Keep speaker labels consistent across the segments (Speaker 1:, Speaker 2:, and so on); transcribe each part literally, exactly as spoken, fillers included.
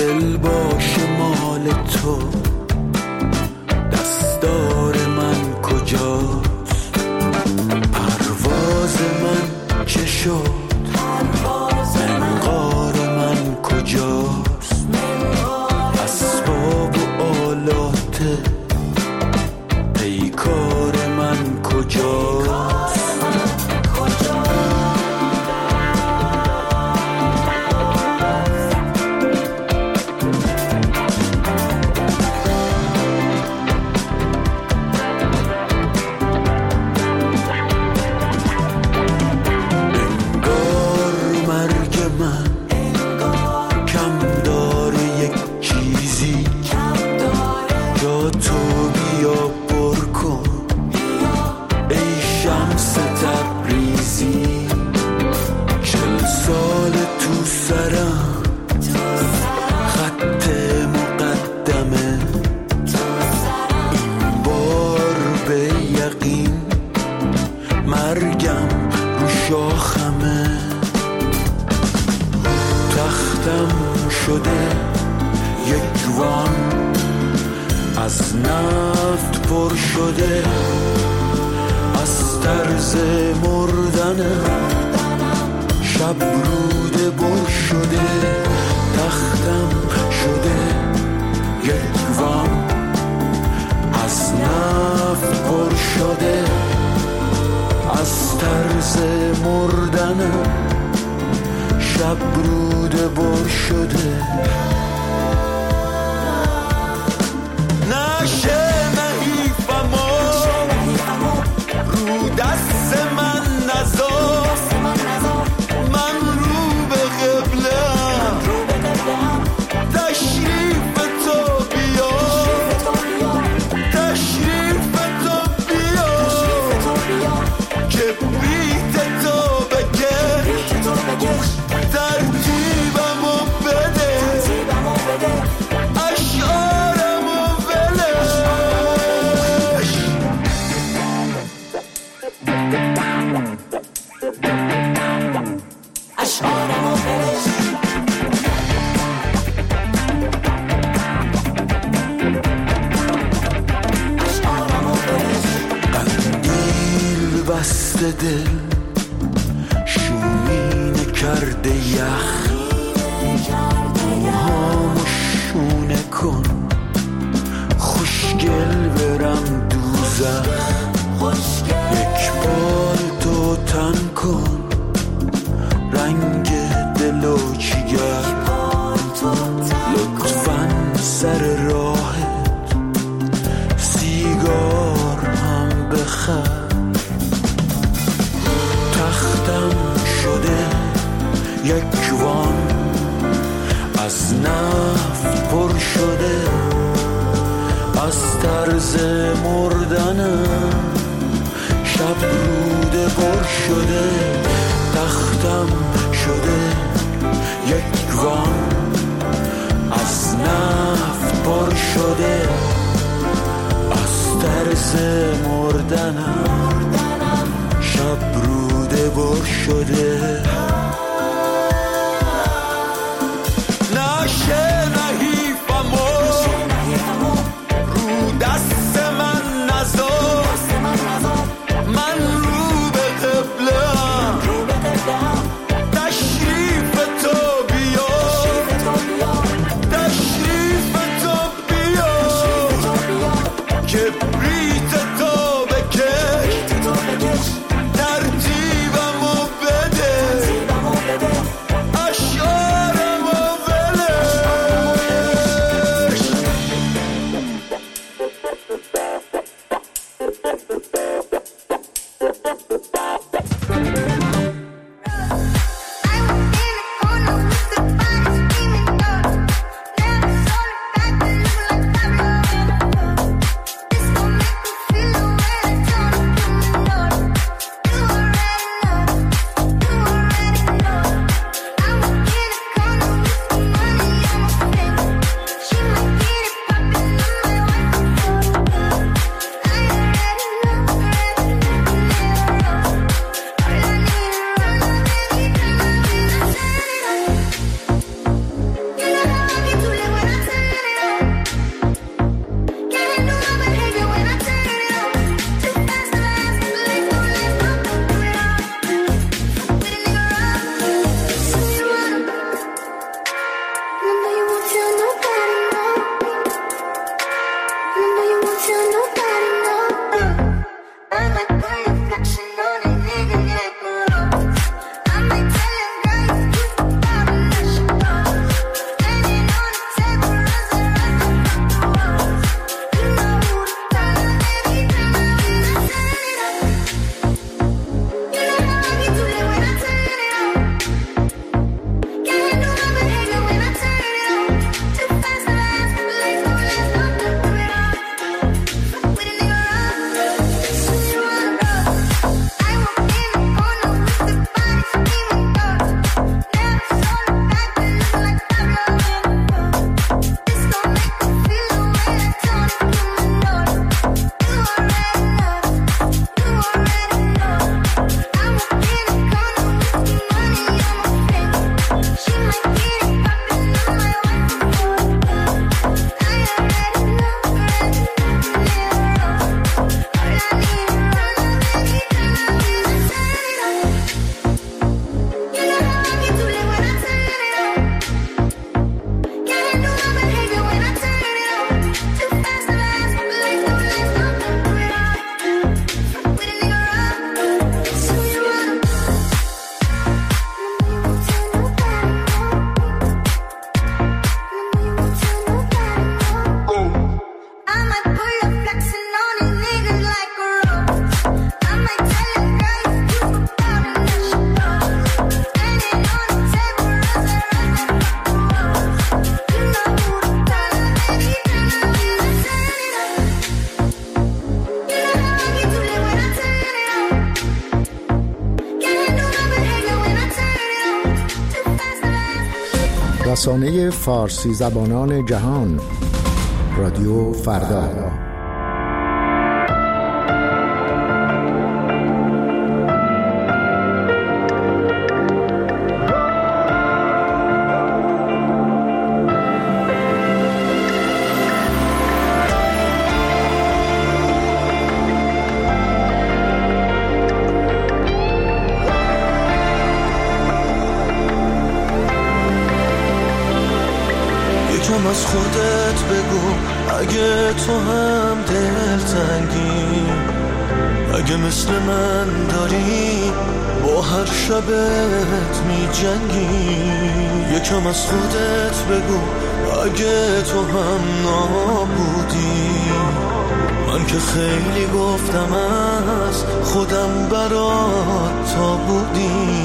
Speaker 1: دل باشه مال تو، دستار من کجاست؟ پرواز من چه شد؟ منقار من کجاست؟ اسباب و آلات پیکار من کجاست؟ از نفت پر شده، از طرز مردنم شب روده بر شده. تختم شده یک وان، از نفت پر شده، از طرز مردنم شب روده بر شده. نشه نحیفمو رو دست من نذار، من رو به قبله‌ام، تشریف تو بیا، تشریف تو بیا، کبریت تو بکش، ترتیبمو بده، اشعارمو اشعارمو برش. اشعارمو برش. قندیل بسته دل، شومینه کرده یخ، موهامو شونه کن، خوشگل برم دوزخ. یک بار تو تن کن، رنگ دل و جیگر، لطفاً سر راهت سیگار هم بخر. تختم شده یک وان، از نفت پر شده، از طرز مردنم شب روده پر شده. تختم شده یک وان، از نفت پر شده، از طرز مردنم شب روده پر شده. نشه نحیفمو رو دست من نذار، من رو به قبله‌ام، تشریف تو بیا، تشریف تو بیا، کبریت تو بکش، ترتیبمو بده،
Speaker 2: رسانه فارسی زبانان جهان، رادیو فردا.
Speaker 1: یکم از خودت بگو اگه تو هم دلتنگی، اگه مثل من داری با هر شبت می جنگی. یکم از خودت بگو اگه تو هم نابودی، من که خیلی گفتم از خودم برات تا بودی.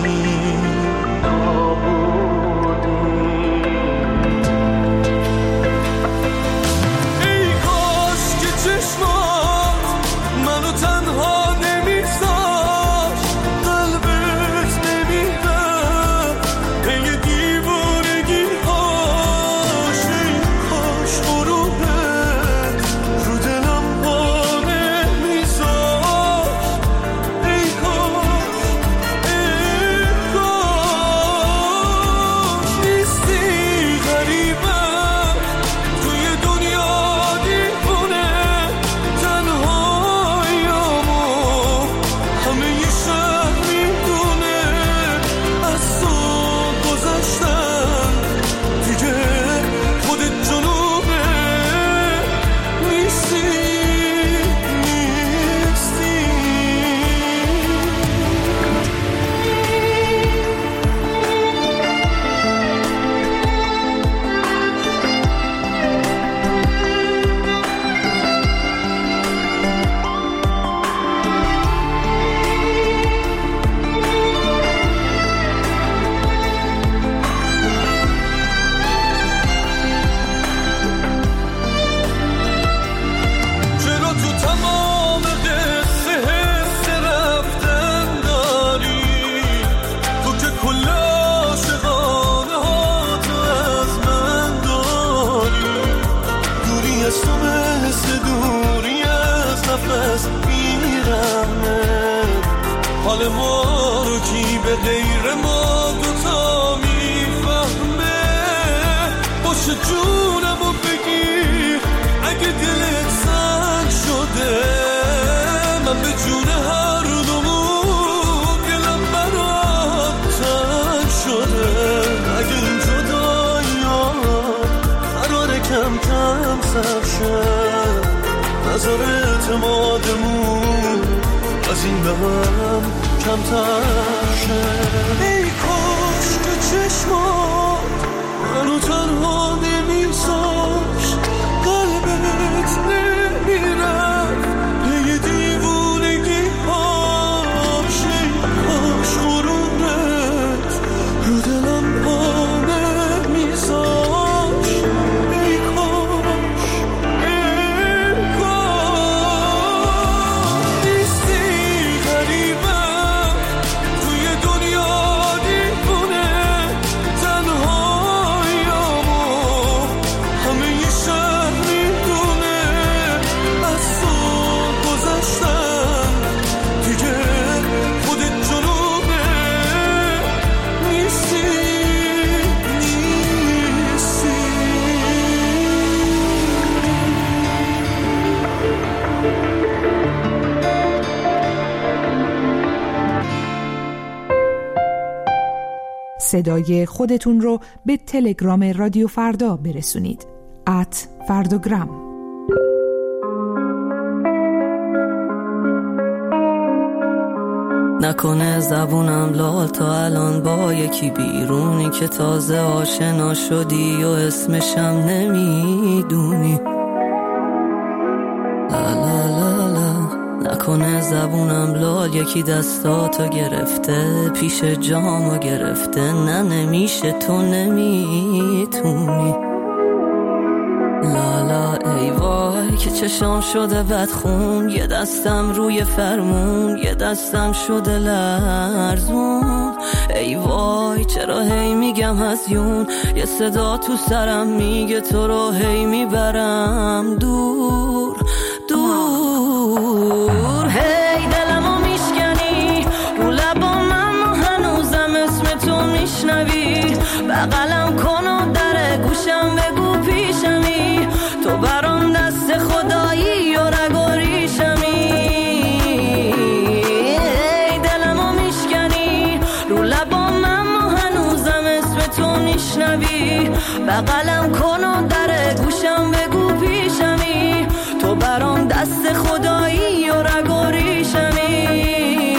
Speaker 1: حال ما رو کی به غیر ما دوتا میفهمه؟ باشه جونمو بگیر اگه دلت سنگ شده، من به جون هر دومون دلم برات تنگ شده. اگه این جدایی‌ها قراره کم کم سر شه، نظر اعتمادمون از این به هم کمتر شه. ای کاش که چشمات منو تنها نمیذاشت، قلبت نمیرفت پی دیوونگی هاش. ای کاش غرورت رو دلم پا نمیذاشت. ای کاش ای کاش نیستی غریبم توی دنیا دیوونه، تنهاییامو همه ی شهر میدونه. از صبح گذشتن دیگه خودت جنوبه، نیستی نیستی.
Speaker 3: صدای خودتون رو به تلگرام رادیو فردا برسونید. ات فردوگرام.
Speaker 4: نکنه زبونم لال تا الان با یکی بیرونی که تازه آشنا شدی و اسمشم نمیدونی. لا لا لا لا. نکنه زبونم لال یکی دستاتو گرفته، پیش جامو گرفته. نه نمیشه، تو نمیتونی. لا لا ای وای که چشام شده بدخون، یه دستم روی فرمون، یه دستم شده لرزون. ای وای چرا هی میگم هزیون، یه صدا تو سرم میگه تو رو هی میبرم دور دور. هی دلمو میشکنی رو لبام اما هنوزم اسم تو میشنوی، بغلم کن و در گوشم بگو پیشمی، تو برام دست خدایی و رگ و ریشمی. ای دلمو میشکنی رو لبام اما هنوزم اسم تو میشنوی، بغلم کن و در گوشم بگو پیشمی، تو برام دست خدایی و رگ و ریشمی.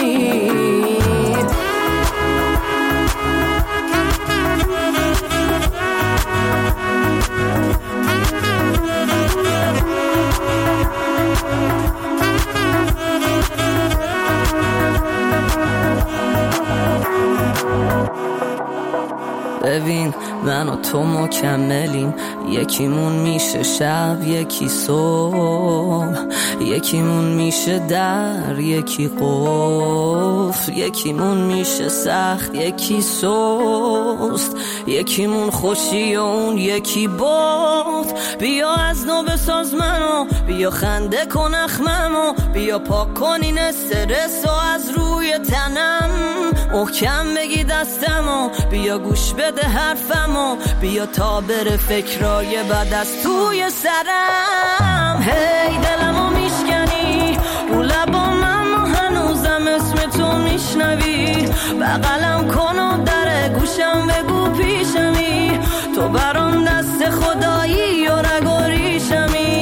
Speaker 4: ببین من و تو مکملیم، یکیمون میشه شب یکی صبح، یکیمون میشه در یکی قفل، یکیمون میشه سخت یکی سست، یکیمون خوشی و اون یکی باد. بیا از نو بساز منو، بیا خنده کن اخممو، بیا پاک کن این استرس و از روی تنم، محکم بگی دستمو، بیا گوش بده حرفمو، بیا تا بره فکرای بد از توی سرم. هی دلمو میشکنی رو لبام اما هنوزم اسم تو میشنوی، بغلم کن و در گوشم بگو پیشمی، تو برام دست خدایی و رگ و ریشمی.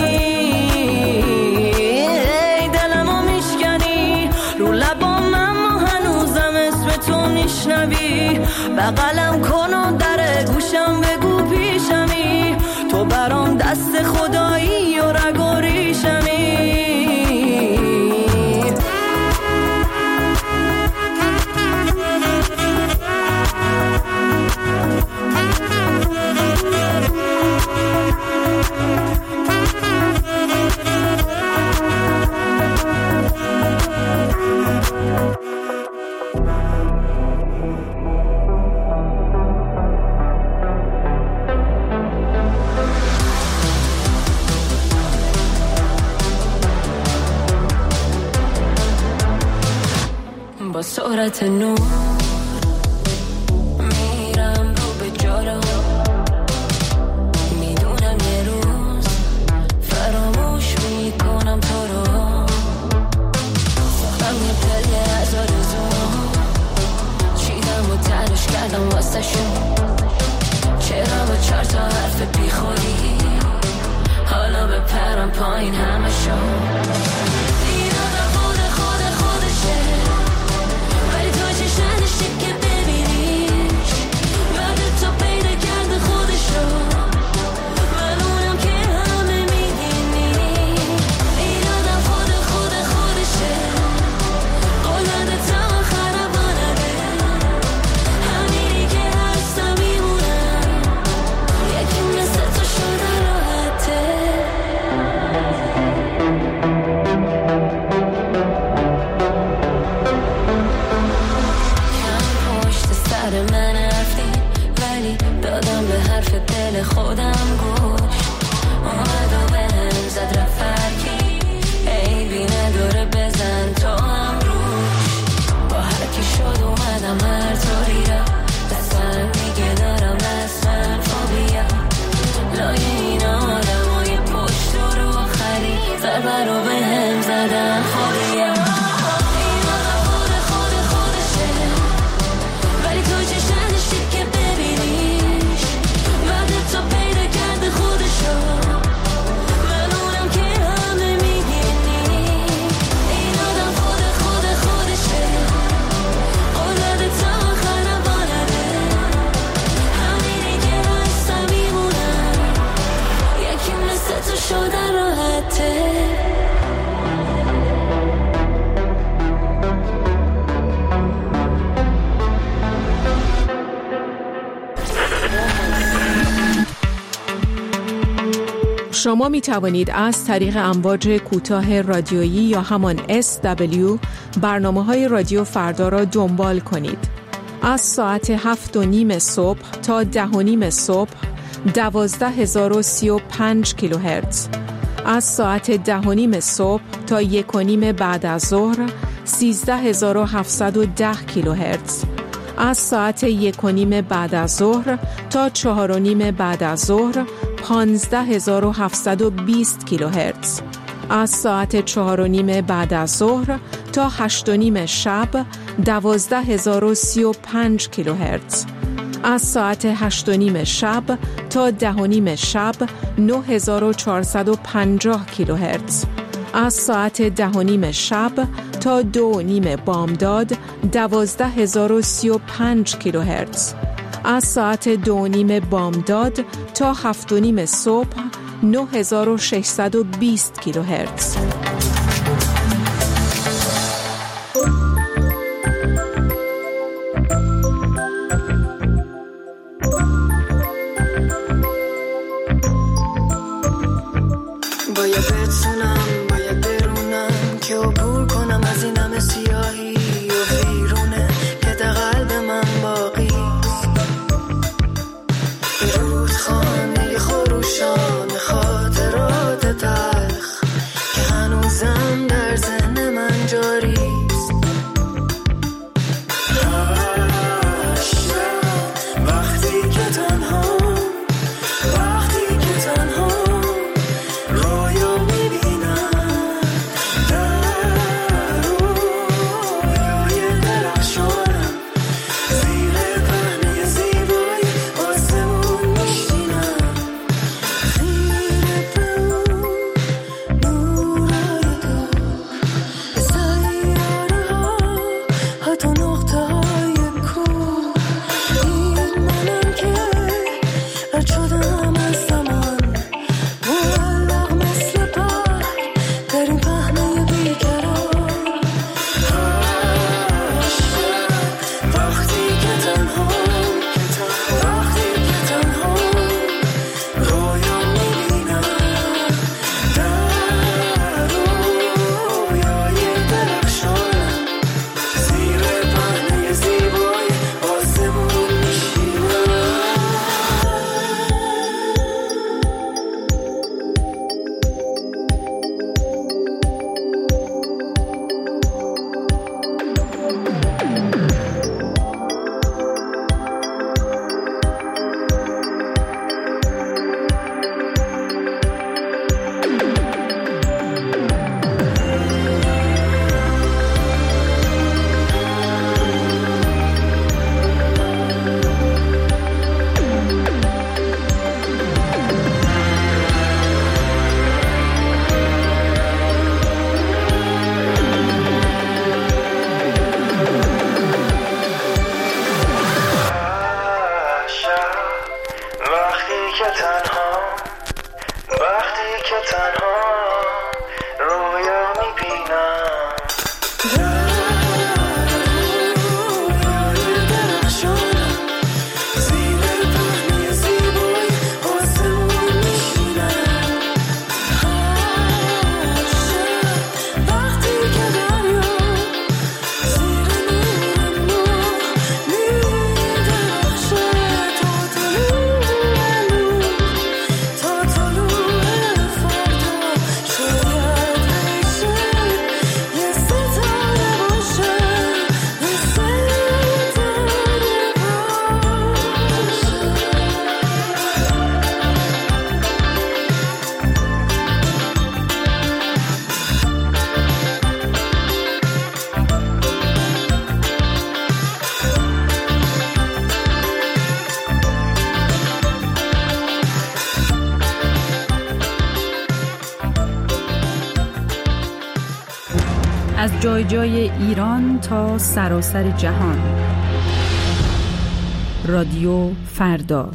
Speaker 4: هی دلمو میشکنی رو لبام اما هنوزم اسم تو میشنوی، بغلم کن و در گوشم بگو پیشمی، تو برام دست خدایی و رگ و ریشمی. با سرعت نور میرم رو به جلو، میدونم یه روز فراموش میکنم تو رو، ساختم یه پله از آرزوم، چیدم و تنش کردم واسه شون، چرا با چار تا حرف بی خودی حالا بپرم پایین همه شون. خودم گوش اومد و بهم زد رفرکی، ای بی نداره بزن تو هم روش، با هرکی شد اومدم هر طوری را، دستم دیگه دارم رسمن فوبیا، لای این آدم های پشت رو خری ضربه رو بهم زدن خودیا.
Speaker 3: شما می توانید از طریق امواج کوتاه رادیویی یا همان اس دبلیو برنامه‌های رادیو فردا را دنبال کنید. از ساعت هفت و نیم صبح تا ده و نیم صبح دوازده هزار و سی و پنج کیلوهرتز. از ساعت ده و نیم صبح تا یک و نیم بعد از ظهر سیزده هزار و هفتصد و ده کیلوهرتز. از ساعت یک و نیم بعد از ظهر تا چهار و نیم بعد از ظهر پانزده هزار و هفتصد و بیست کیلوهرتز. از ساعت چهار و نیم بعد از ظهر تا هشت و نیم شب دوازده هزار و سی و پنج کیلوهرتز. از ساعت هشت و نیم شب تا ده و نیم شب نه هزار و چهارصد و پنجاه کیلوهرتز. از ساعت ده و نیم شب تا دو و نیم بامداد دوازده هزار و سی و پنج کیلوهرتز. از ساعت دو و نیم بامداد تا هفت و نیم صبح نه هزار و ششصد و بیست کیلوهرتز.
Speaker 5: باید بتونم باید برونم که عبور کنم از این همه سیاهی و ویرونه که در قلب من باقی به رودخانه خروشان خاطرات تلخ که هنوزم در ذهن من جاری
Speaker 3: از جای جای ایران تا سراسر جهان. رادیو فردا.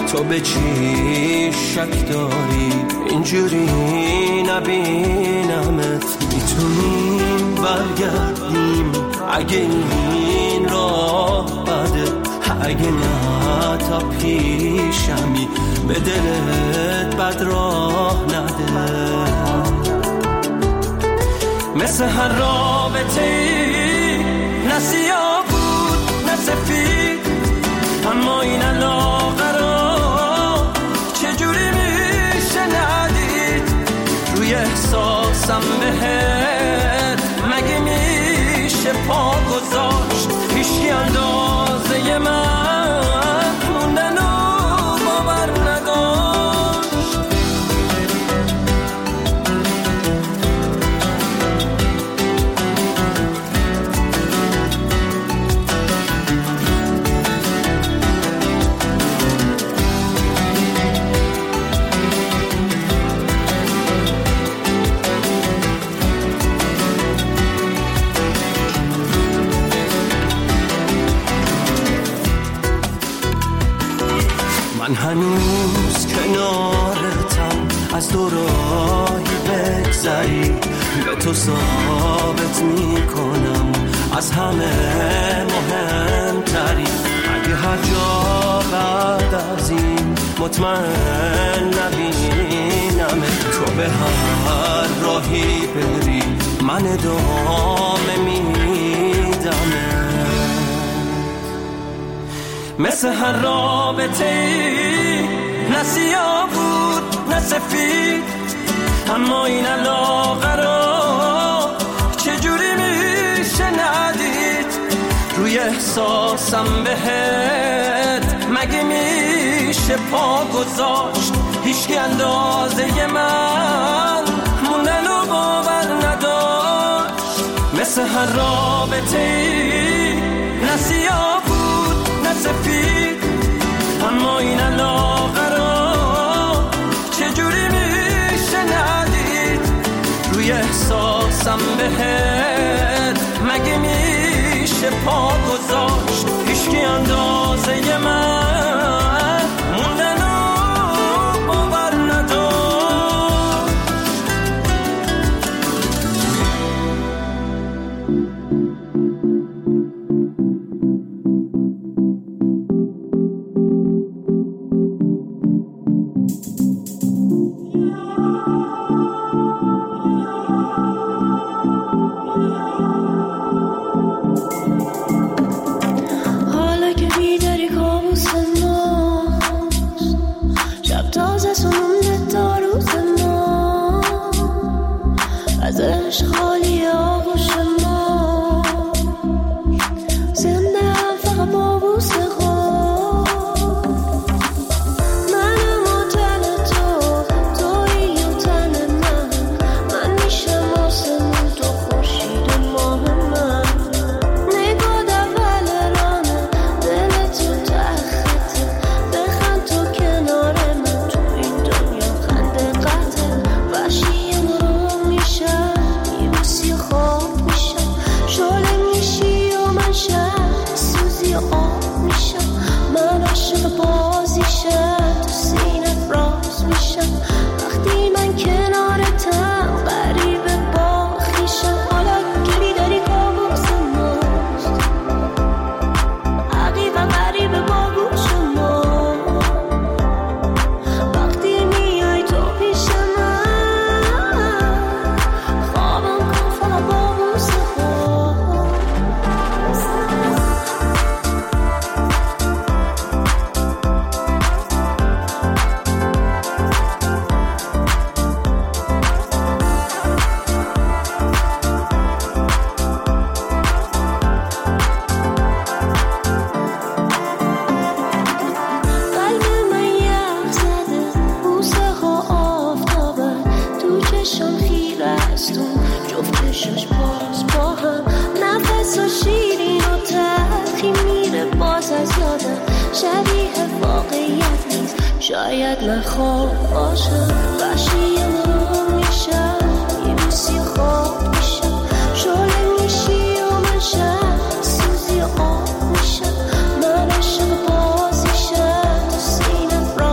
Speaker 1: تو به چی شک داری؟ اینجوری نبینمت. میتونیم برگردیم اگه این راه بده، اگه نه تا پیشمی به دلت بد راه نده. مثل هر رابطه ای نه سیاه بود نه سفید، اما این علاقه را چجوری میشه ندید؟ روی احساسم بهت مگه میشه پا گذاشت؟ هیچکی اندازه من موندن و باور نداشت. من هنوز کنارتم، از دو راهی بگذری به تو ثابت میکنم از همه مهمتری. اگه هر جا بعد از این مطمئن نبینم، تو به هر راهی بری من ادامه میدم. مثل هر رابطه ای نه سیاه بود نه سفید، اما این علاقه را چجوری میشه ندید؟ روی احساسم بهت مگه میشه پا گذاشت؟ هیچکی اندازه من موندن و باور نداشت. مثل هر رابطه ای نه سیاه نه سفید، اما این علاقه را چجوری میشه ندید؟ روی احساسم بهت مگه میشه پا گذاشت؟ هیچکی اندازه من موندن و باور نداشت.
Speaker 6: شاید من خواب باشم وحشی رو میشم یه موسی خواب میشم شعله میشی و من شم سوزی آب میشم من عشق بازیشم تو سینم را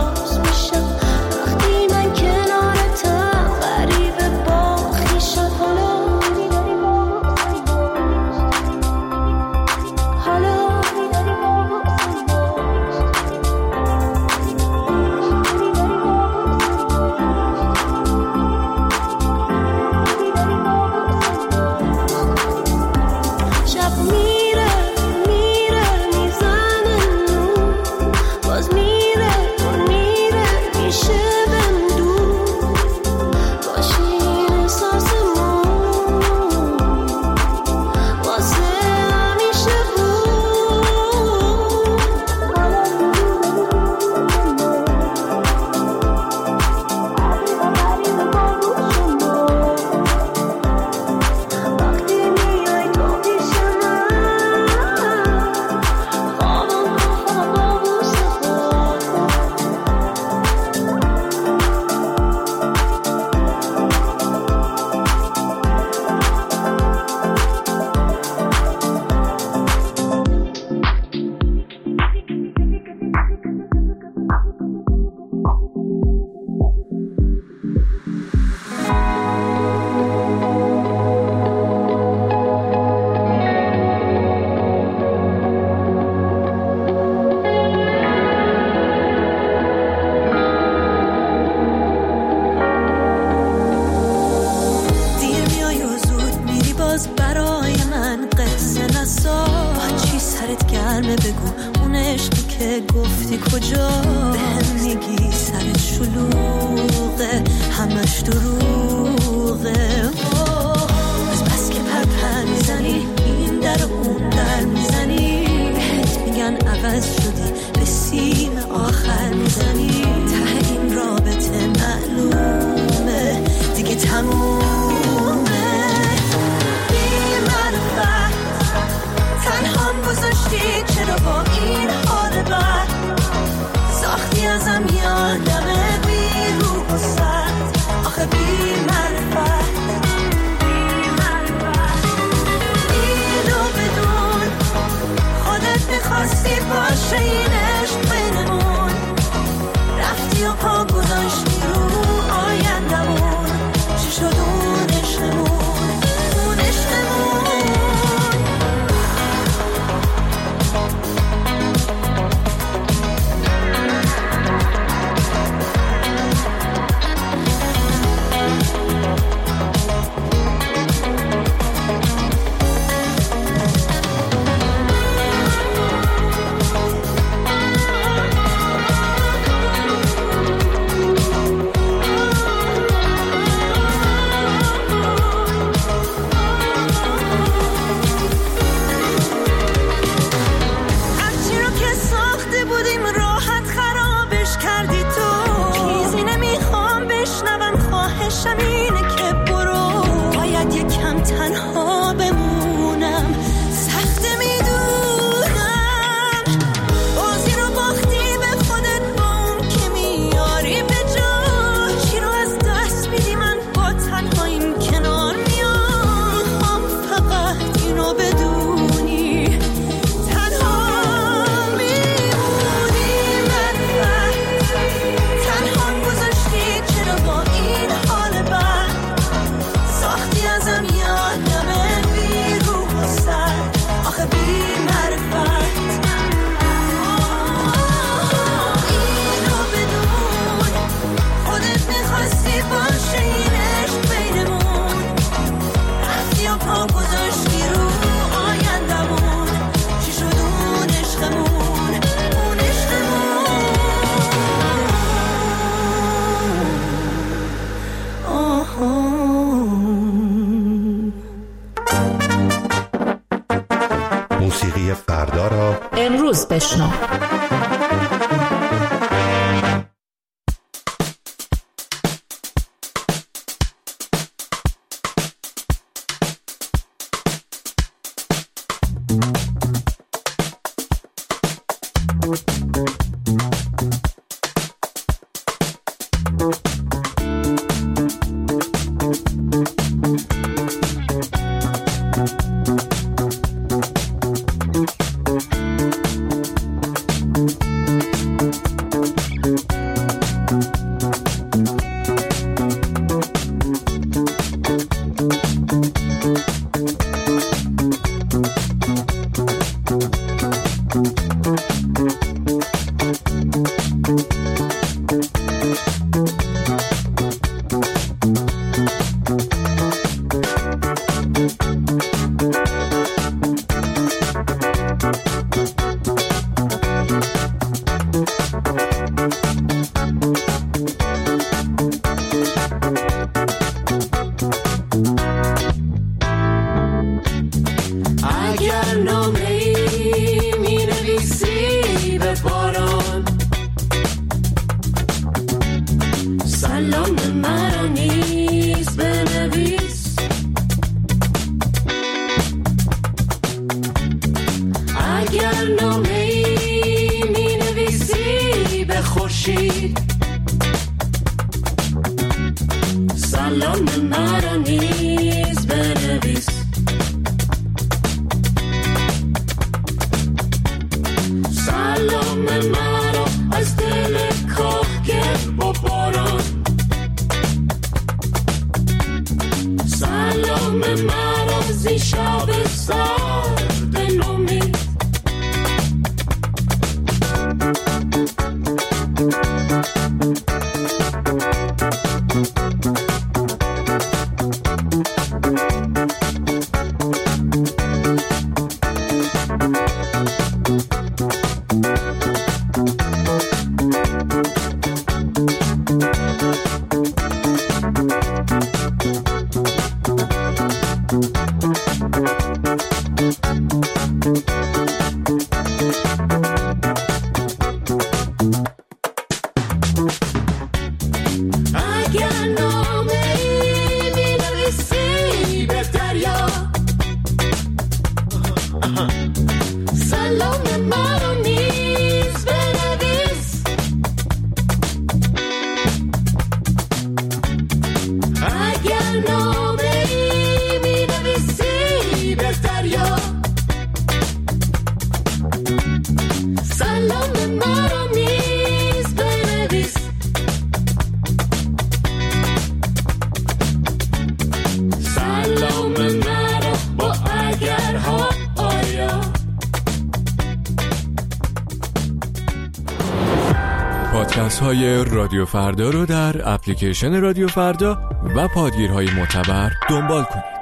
Speaker 5: باز برای من قصه نساز. چی سرت گرمه بگو اون عشقی که گفتی کجا. بهم میگی سرت شلوغه همش دروغه. از بس که پرپر میزنی این در و اون در میزنی. بهت میگن عوض شدی به سیم آخر میزنی. ته این رابطه معلومه دیگه تمومه. بی معرفت تنهام گذاشتی چرا با این حال بد. ساختی ازم یادمه بی روح و سد. آخه بی معرفت اینو بدون خودت میخواستی باشه این عشق بینمون. رفتی و پا گذاشتی رو آیندمون. چی شد اون عشقمون اون عشقمون. اینه که برو باید یکم تنها بمونم. سخته میدونم بازی رو باختی به خودت با اون که میاری به جا. چی رو از دست میدی من با تنهاییم کنار میام. میخوام فقط اینو بدونی تنها میمونی. من تنها گذاشتی چرا با این حال بد. ساختی ازم یادمه بی روح و سد. آخه بی معرفت اینو بدون خودت میخواستی باشه این عشق بینمون. رفتی و پا گذاشتی رو آیندمون. چی شد اون عشقمون اون عشقمون.
Speaker 7: موسیقی فردا را
Speaker 3: امروز بشنو.
Speaker 8: بحث‌های رادیو فردا رو در اپلیکیشن رادیو فردا و پادگیرهای معتبر دنبال کنید.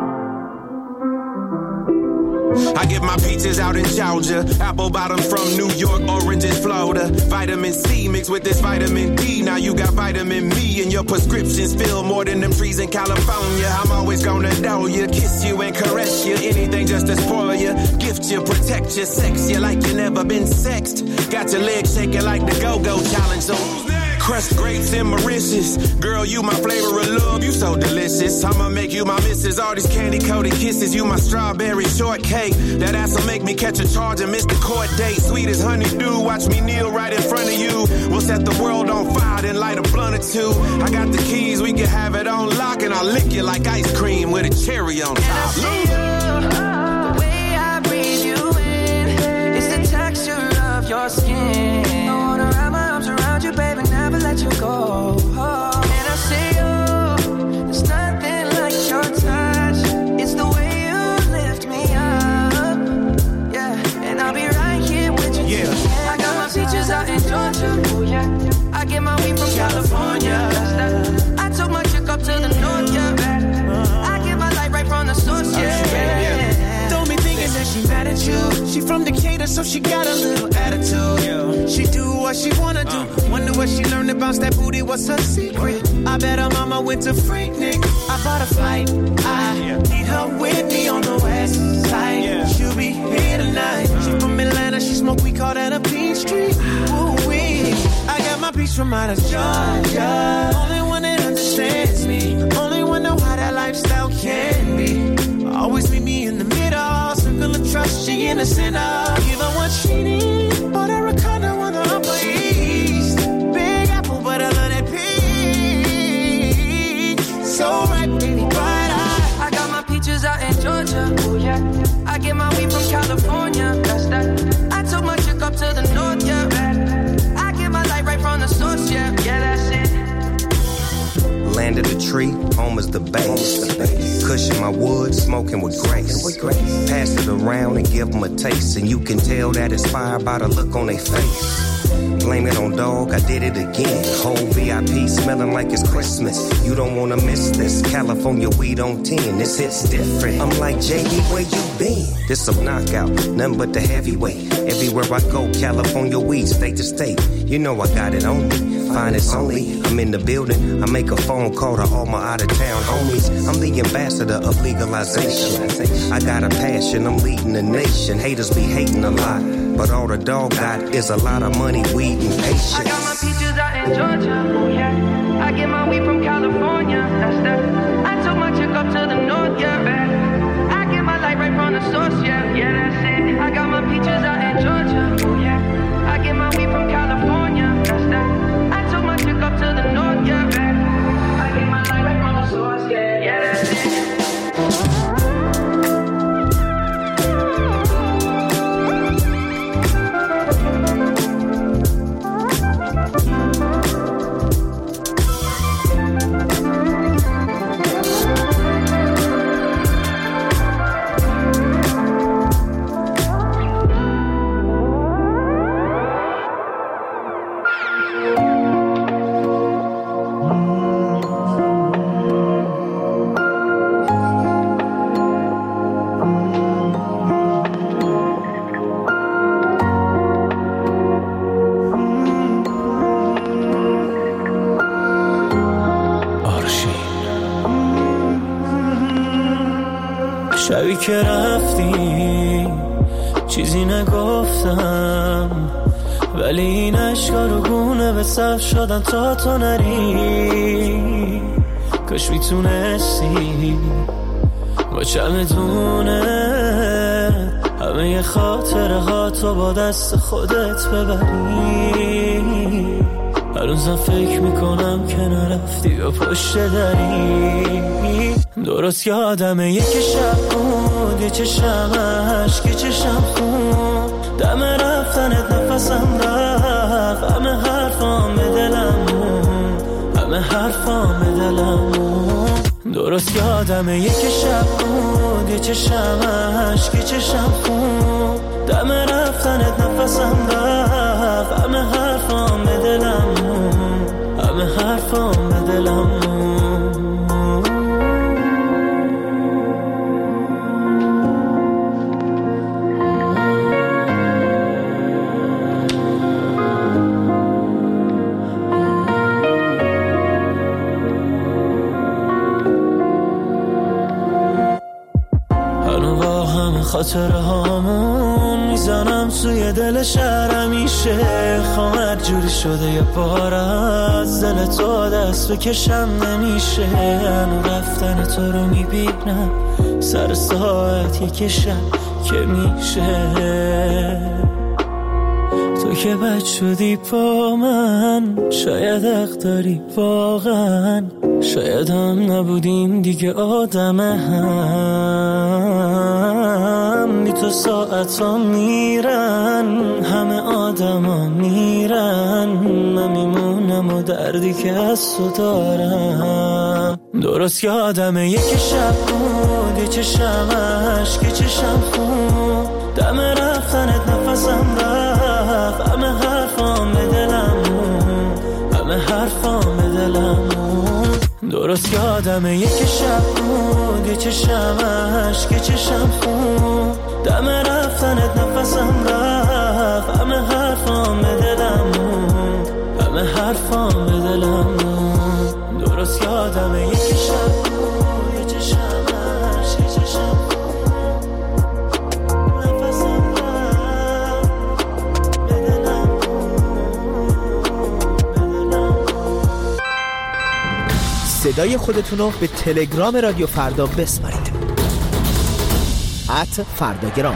Speaker 9: I get my peaches out in Georgia, apple bottom from New York, oranges Florida. Vitamin C mixed with this vitamin D. Now you got vitamin me and your prescriptions fill more than them trees in California. I'm always gonna know you, kiss you and caress you. Anything just to spoil you, gift you, protect you, sex you like you never been sexed. Got your legs shaking like the go-go challenge. So crushed grapes and Mauritius. Girl, you my flavor of love, you so delicious. I'ma make you my missus. All these candy-coated kisses, you my strawberry shortcake. That ass'll make me catch a charge and miss the court date. Sweet as honeydew, watch me kneel right in front of you. We'll set the world on fire, then light a blunt or two. I got the keys, we can have it on lock, and I'll lick you like ice cream with a cherry on top.
Speaker 5: And I see you, the way I breathe you in, it's the texture of your skin. I wanna wrap my arms around you, baby, never let you go. Oh. And I see you, there's nothing like your touch. It's the way you lift me up, yeah. And I'll be right here with you. Yeah. I got my peaches out in Georgia. Oh yeah. I get my weed from California. That's that. I took my chick up to the north, yeah. I get my light right from the source, yeah. yeah. Don't be thinking that she mad at you. She from Decatur, so she got a little attitude. Yeah. She do what she wanna do. Uh. Wonder what she learned about that booty. What's her secret? I bet her mama went to Freaknik. I bought a flight. I yeah. need her with me on the west side. Yeah. She'll be here tonight. Uh. She from Atlanta. She smoke. We call that a Peachtree. Ooh wee. I got my peach from out of Georgia. Only one that understands me. Only one know how that lifestyle can be. Always meet me in the middle. Circle of trust. She innocent. Give her what she needs. But her a condo on the Upper East. Big apple, but I love that peach. So right, baby, bright eye. I got my peaches out in Georgia. Oh yeah. I get my weed from California. That's that. I took my chick up to the north, yeah. I get my light right from the source, yeah. Yeah, that's it.
Speaker 10: Land of the tree, home is the base. Cushion my wood, smoking with grace. Pass it around and give them a taste, and you can tell that it's inspired by the look on their face. Blame it on dog, I did it again. Whole V I P smelling like it's Christmas. You don't wanna miss this. California weed on ten, this hit's different. I'm like, J D, where you been? This a knockout, nothing but the heavyweight. Everywhere I go, California weed, state to state. You know I got it on me. Find it's only, I'm in the building. I make a phone call to all my out of town homies. I'm the ambassador of legalization. I got a passion, I'm leading the nation. Haters be hating a lot, but all the dog got is a lot of money, weed, and patience.
Speaker 5: I got my peaches out in Georgia, oh yeah. I get my weed from California, that's that. I took my chick up to the north, yeah, man. I get my light right from the source, yeah, yeah, that's it. I got my peaches out in Georgia, oh yeah. I get my weed from California, that's that. I took my chick up to the north, yeah, man. I get my light right from the source, yeah, yeah, that's it.
Speaker 1: شبی که رفتی چیزی نگفتم، ولی این عشقا رو گونه به صف شدن تا تو نری. کاش میتونستی با چمدونه همه خاطره ها تو با دست خودت ببری. هر روزم فکر میکنم که نرفتی و پشت دری. درست یادمه یک شب بود یه چشم عشق چشم خون، دم رفتنت نفسم رفت، همه حرفام به دلم مون، همه حرفام به دلم مون. درست یادمه یک شب بود یه چشم عشق چشم خون، دم رفتنت نفسم رفت، رفت همه حرفام به دلم همه حرفام به دلم خاطره هامون میزنم توی دل شهر همیشه خواهد جوری شده یه بار از دل تو دست بکشم نمیشه هنو رفتن تو رو میبینم سر ساعت یکشم که میشه تو که بد شدی با من شاید حق داری واقعا شاید هم نبودیم دیگه آدم هم بی تو ساعت ها میرن همه آدم ها میرن من میمونم و دردی که از تو دارم درست یادمه یک شب بود یه چشم عشق یه چشم خون دم رفتنت نفسم رفت همه حرفام به دلم همه حرفام به دلم درست یادمه یک شب بود یه چشم عشق یه چشم خون دم رفتنت نفسم رفت همه حرفام به دلم همه حرفام به دلم درست یادمه یک شب بود یه چشم عشق یه چشم
Speaker 11: صدای خودتون رو به تلگرام رادیو فردا بسپارید ات فرداگرام.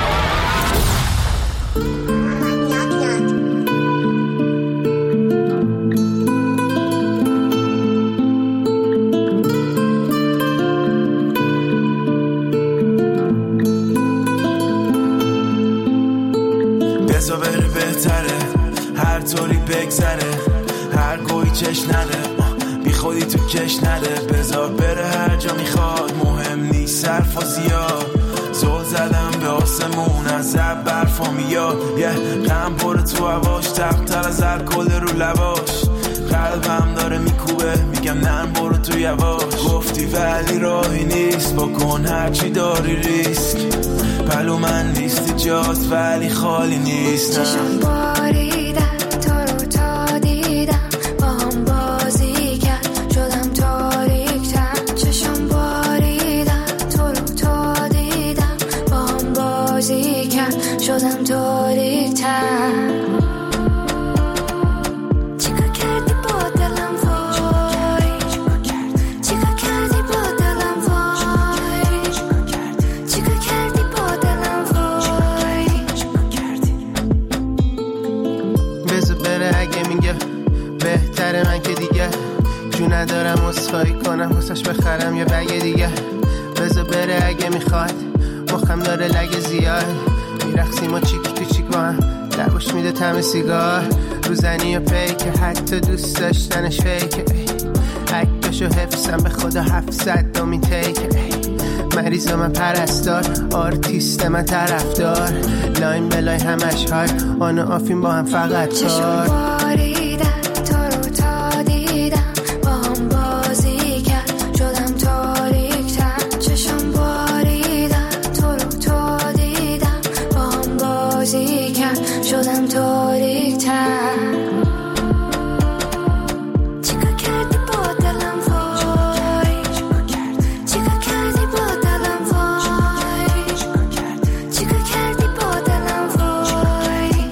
Speaker 12: بزا بره بهتره هر طوری بگذره هر گوی چش نده بی خودی تو کش نده بذار بره هر جا میخواد مهم نیست صرف و زیاد زل زدم به آسمون از زب برفا میاد یه غم پر تو هواش تبتر از الکل رو لباش قلبم داره میکوبه میگم نرم برو تو یواش گفتی ولی راهی نیست بکن هرچی داری ریسک پلو من نیستی جاست ولی خالی نیست
Speaker 6: چشم باریدن تو رو تا دیدم با هم بازی کرد شدم تاریک‌تر چشم باریدن تو رو تا دیدم با هم بازی کرد شدم تاریک‌تر
Speaker 13: من که دیگه جو ندارم اصفایی کنم حسش بخرم یه بگه دیگه بذار بره اگه میخواد مخم داره لگه زیاد میرخسیم و چیک تو چیک با هم لبوش میده تم سیگار روزنی و پیکه حتی دوست داشتنش فیکه عکسشو حفظم به خدا هفتصد دومین تیکه مریض من پرستار آرتیست من طرفدار لاین بلای همش های آن و آفین با هم فقط کار
Speaker 6: شدم تاریک‌تر چیکار کردی با دلم وای چیکار کردی با دلم وای چیکار کردی با دلم وای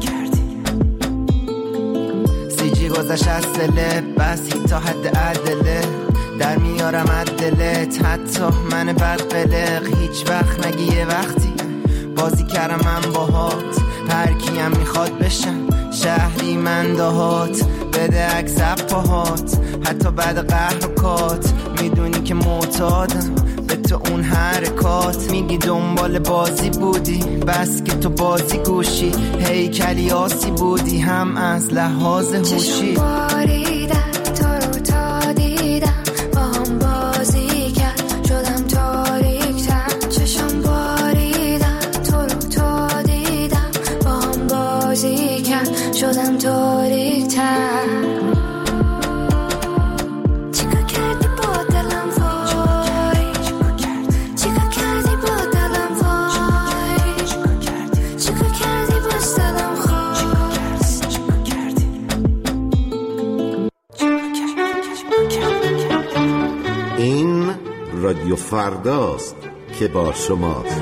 Speaker 13: سی جی گذشت از دلت بس تا حد عدله در میارم عدلت حتی من بد قلق هیچ وقت نگی یه وقتی بازی کردم من باهات هر کیم میخواد بشم شهری من دهات بده عکس پاهات حتی بعد قهر و کات میدونی که معتادم به تو اون حرکات میگی دنبال بازی بودی بس که تو بازی گوشی هیکلی آسی بودی هم از لحاظ هوشی
Speaker 14: این رادیو فرداست که با شماست.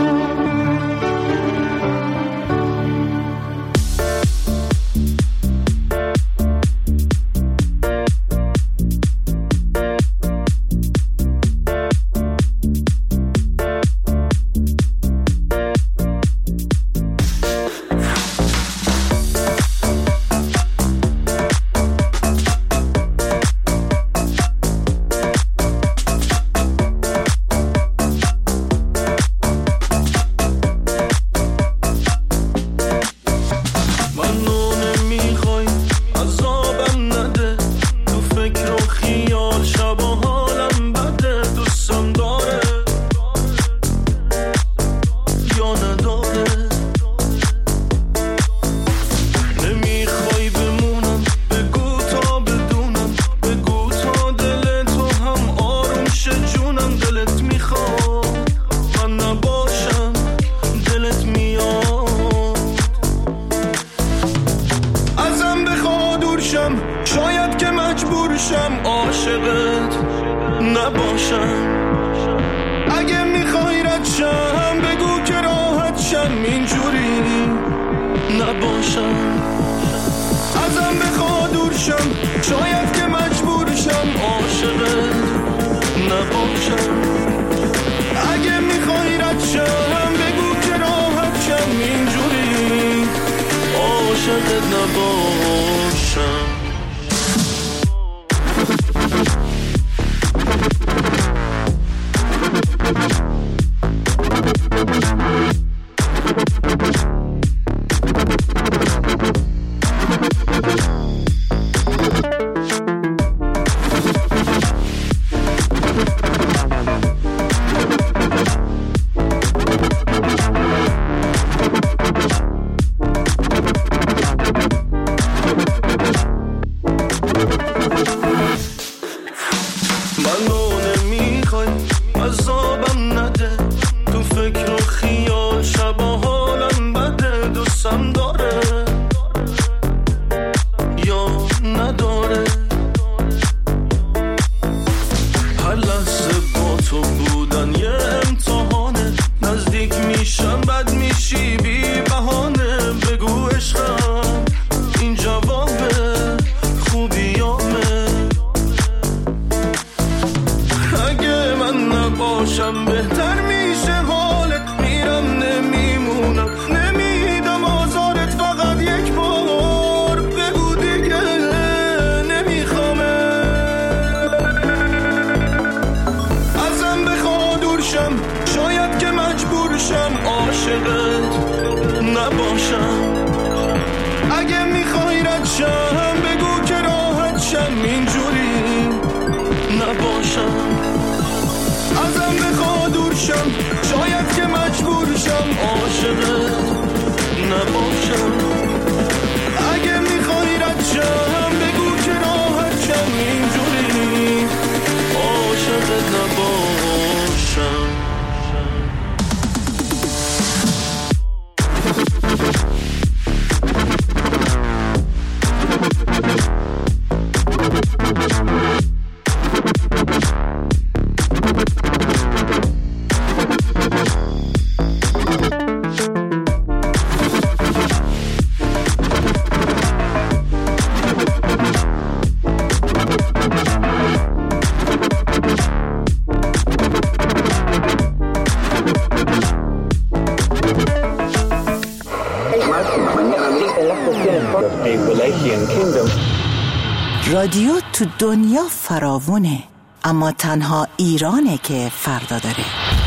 Speaker 15: رادیو تو دنیا فراوونه، اما تنها ایرانه که فردا داره.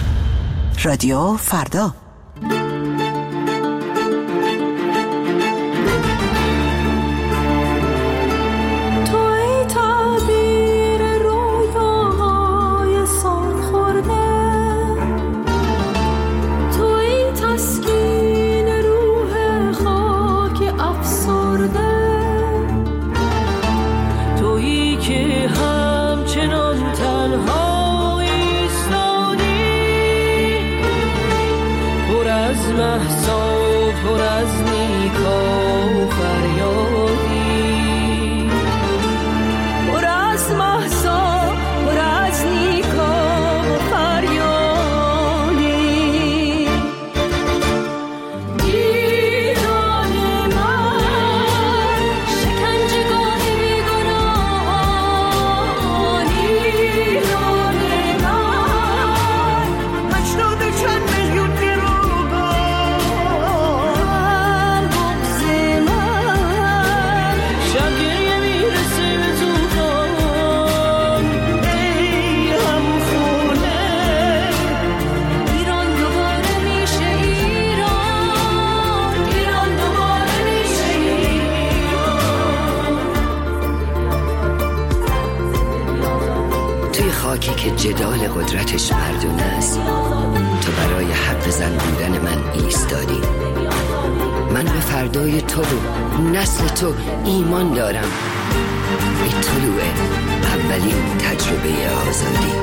Speaker 15: رادیو فردا.
Speaker 5: پر از محضا پر از نیک
Speaker 16: که جدال قدرتش مردونه است، تو برای حرف زن بودن من ایستادی. من به فردای تو و نسل تو ایمان دارم. ای طلوع اولین تجربه آزادی.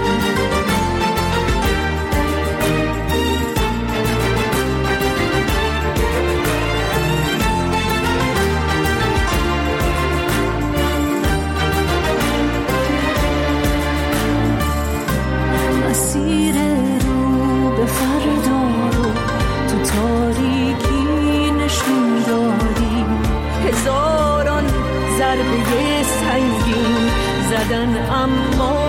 Speaker 1: مسیر رو به فردا رو تو تاریکی نشون دادی. هزاران ضربه سنگین زدن اما